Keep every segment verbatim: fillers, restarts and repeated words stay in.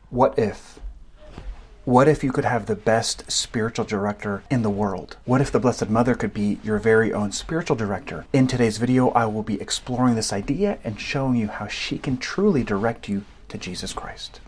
What if? What if you could have the best spiritual director in the world? What if the Blessed Mother could be your very own spiritual director? In today's video, I will be exploring this idea and showing you how she can truly direct you to Jesus Christ.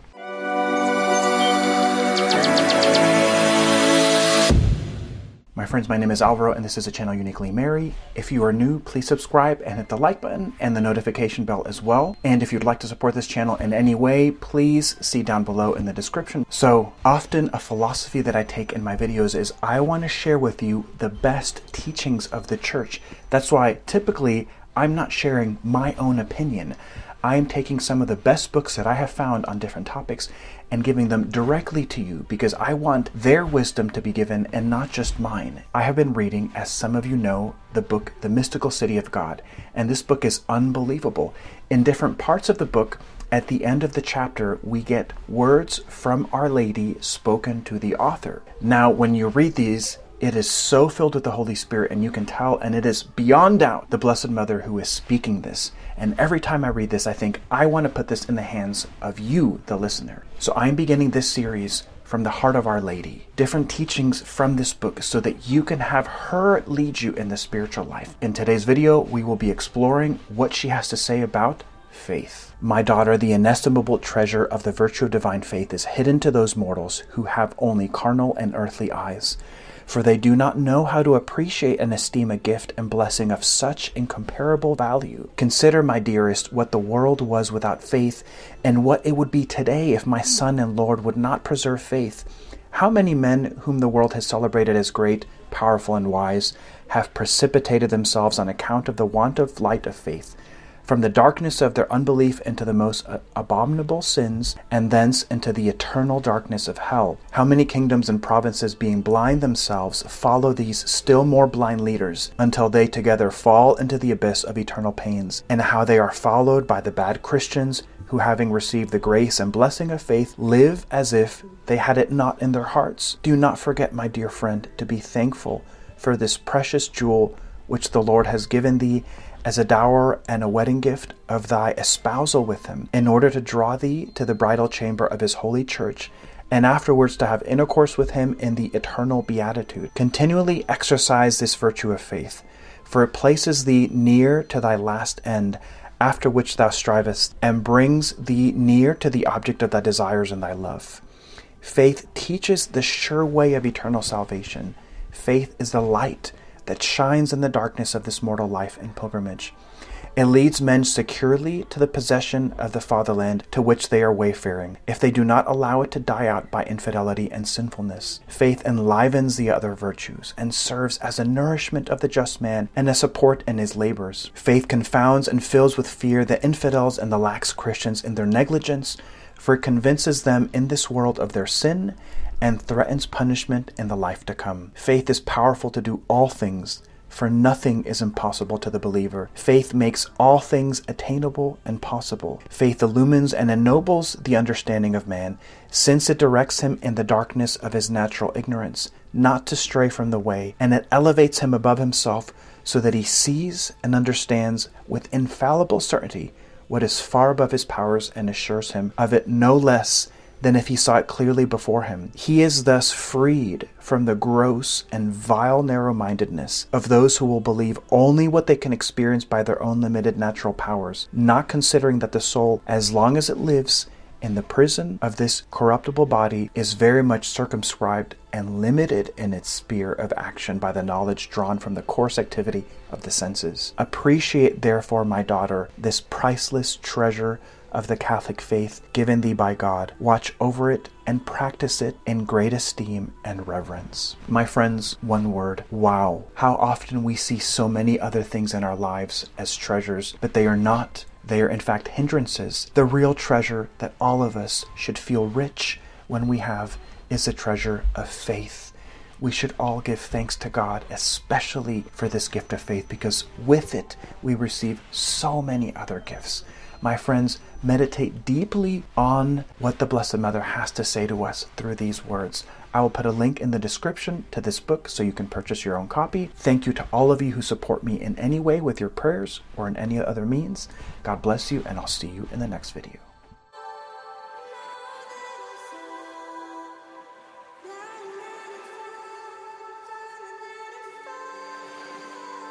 My friends, my name is Alvaro and this is a channel Uniquely Mary. If you are new, please subscribe and hit the like button and the notification bell as well. And if you'd like to support this channel in any way, please see down below in the description. So often a philosophy that I take in my videos is I want to share with you the best teachings of the church. That's why typically I'm not sharing my own opinion. I am taking some of the best books that I have found on different topics and giving them directly to you because I want their wisdom to be given and not just mine. I have been reading, as some of you know, the book The Mystical City of God, and this book is unbelievable. In different parts of the book, at the end of the chapter, we get words from Our Lady spoken to the author. Now, when you read these, it is so filled with the Holy Spirit, and you can tell, and it is beyond doubt the Blessed Mother who is speaking this. And every time I read this, I think, I want to put this in the hands of you, the listener. So I'm beginning this series from the heart of Our Lady, different teachings from this book so that you can have her lead you in the spiritual life. In today's video, we will be exploring what she has to say about faith. My daughter, the inestimable treasure of the virtue of divine faith is hidden to those mortals who have only carnal and earthly eyes. For they do not know how to appreciate and esteem a gift and blessing of such incomparable value. Consider, my dearest, what the world was without faith, and what it would be today if my Son and Lord would not preserve faith. How many men whom the world has celebrated as great, powerful, and wise have precipitated themselves on account of the want of light of faith, from the darkness of their unbelief into the most abominable sins, and thence into the eternal darkness of hell. How many kingdoms and provinces, being blind themselves, follow these still more blind leaders, until they together fall into the abyss of eternal pains, and how they are followed by the bad Christians, who having received the grace and blessing of faith, live as if they had it not in their hearts. Do not forget, my dear friend, to be thankful for this precious jewel which the Lord has given thee, as a dower and a wedding gift of thy espousal with him, in order to draw thee to the bridal chamber of his holy church, and afterwards to have intercourse with him in the eternal beatitude. Continually exercise this virtue of faith, for it places thee near to thy last end, after which thou strivest, and brings thee near to the object of thy desires and thy love. Faith teaches the sure way of eternal salvation. Faith is the light that shines in the darkness of this mortal life and pilgrimage. It leads men securely to the possession of the fatherland to which they are wayfaring, if they do not allow it to die out by infidelity and sinfulness. Faith enlivens the other virtues and serves as a nourishment of the just man and a support in his labors. Faith confounds and fills with fear the infidels and the lax Christians in their negligence, for it convinces them in this world of their sin and threatens punishment in the life to come. Faith is powerful to do all things, for nothing is impossible to the believer. Faith makes all things attainable and possible. Faith illumines and ennobles the understanding of man, since it directs him in the darkness of his natural ignorance, not to stray from the way, and it elevates him above himself, so that he sees and understands with infallible certainty what is far above his powers, and assures him of it no less than if he saw it clearly before him. He is thus freed from the gross and vile narrow-mindedness of those who will believe only what they can experience by their own limited natural powers, not considering that the soul, as long as it lives in the prison of this corruptible body, is very much circumscribed and limited in its sphere of action by the knowledge drawn from the coarse activity of the senses. Appreciate, therefore, my daughter, this priceless treasure of the Catholic faith given thee by God. Watch over it and practice it in great esteem and reverence. My friends, one word: wow. How often we see so many other things in our lives as treasures, but they are not. They are in fact hindrances. The real treasure that all of us should feel rich when we have is the treasure of faith. We should all give thanks to God, especially for this gift of faith, because with it we receive so many other gifts. My friends, meditate deeply on what the Blessed Mother has to say to us through these words. I will put a link in the description to this book so you can purchase your own copy. Thank you to all of you who support me in any way with your prayers or in any other means. God bless you, and I'll see you in the next video.